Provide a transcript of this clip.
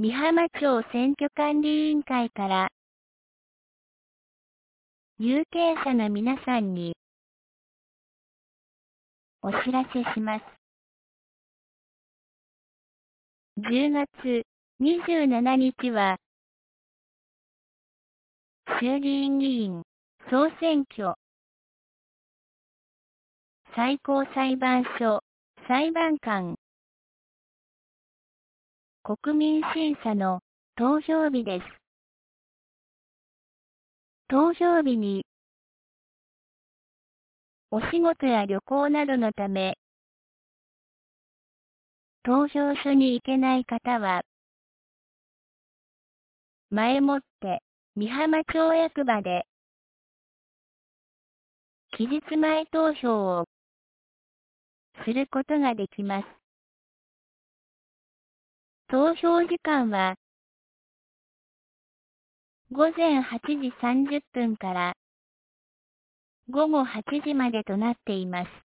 美浜町選挙管理委員会から有権者の皆さんにお知らせします。10月27日は衆議院議員総選挙、最高裁判所裁判官国民審査の投票日です。投票日にお仕事や旅行などのため投票所に行けない方は前もって美浜町役場で期日前投票をすることができます。投票時間は午前8時30分から午後8時までとなっています。